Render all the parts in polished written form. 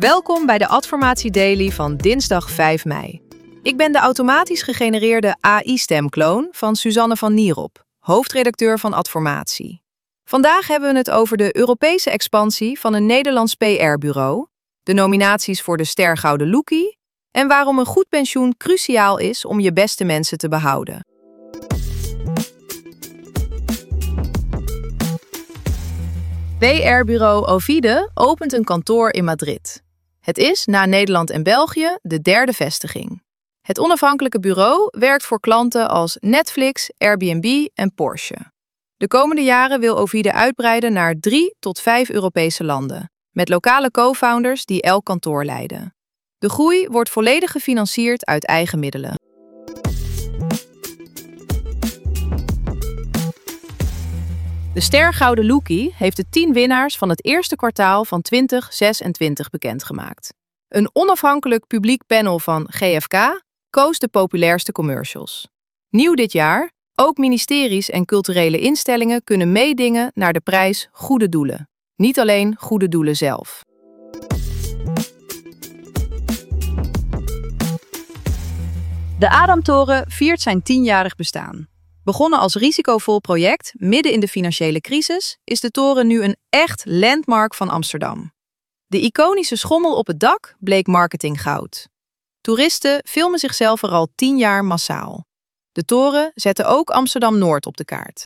Welkom bij de Adformatie Daily van dinsdag 5 mei. Ik ben de automatisch gegenereerde AI-stemkloon van Suzanne van Nierop, hoofdredacteur van Adformatie. Vandaag hebben we het over de Europese expansie van een Nederlands PR-bureau, de nominaties voor de Ster Gouden Loekie en waarom een goed pensioen cruciaal is om je beste mensen te behouden. PR-bureau Ovide opent een kantoor in Madrid. Het is, na Nederland en België, de derde vestiging. Het onafhankelijke bureau werkt voor klanten als Netflix, Airbnb en Porsche. De komende jaren wil Ovide uitbreiden naar 3 tot 5 Europese landen, met lokale co-founders die elk kantoor leiden. De groei wordt volledig gefinancierd uit eigen middelen. De Ster Gouden Loekie heeft de 10 winnaars van het eerste kwartaal van 2026 bekendgemaakt. Een onafhankelijk publiek panel van GfK koos de populairste commercials. Nieuw dit jaar, ook ministeries en culturele instellingen kunnen meedingen naar de prijs Goede Doelen. Niet alleen goede doelen zelf. De Adamtoren viert zijn 10-jarig bestaan. Begonnen als risicovol project midden in de financiële crisis, is de toren nu een echt landmark van Amsterdam. De iconische schommel op het dak bleek marketinggoud. Toeristen filmen zichzelf er al 10 jaar massaal. De toren zette ook Amsterdam-Noord op de kaart.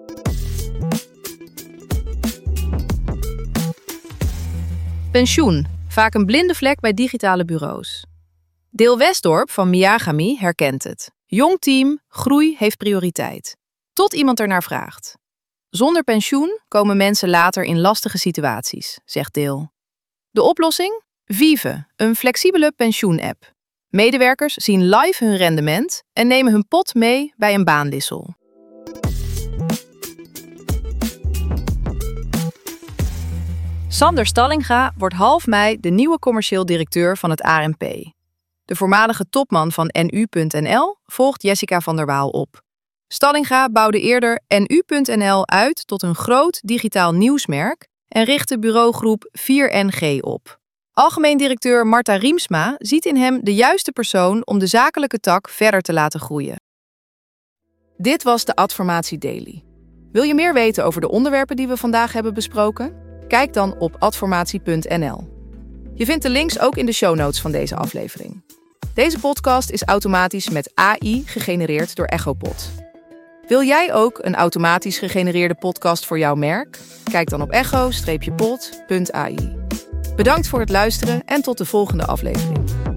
Pensioen, vaak een blinde vlek bij digitale bureaus. Deel Westdorp van Miyagami herkent het. Jong team, groei heeft prioriteit. Tot iemand ernaar vraagt. Zonder pensioen komen mensen later in lastige situaties, zegt Deel. De oplossing? Vive, een flexibele pensioen-app. Medewerkers zien live hun rendement en nemen hun pot mee bij een baanwissel. Sander Stallinga wordt half mei de nieuwe commercieel directeur van het ARMP. De voormalige topman van NU.nl volgt Jessica van der Waal op. Stallinga bouwde eerder NU.nl uit tot een groot digitaal nieuwsmerk en richtte bureaugroep 4NG op. Algemeen directeur Marta Riemsma ziet in hem de juiste persoon om de zakelijke tak verder te laten groeien. Dit was de Adformatie Daily. Wil je meer weten over de onderwerpen die we vandaag hebben besproken? Kijk dan op adformatie.nl. Je vindt de links ook in de show notes van deze aflevering. Deze podcast is automatisch met AI gegenereerd door Echopod. Wil jij ook een automatisch gegenereerde podcast voor jouw merk? Kijk dan op echo-pod.ai. Bedankt voor het luisteren en tot de volgende aflevering.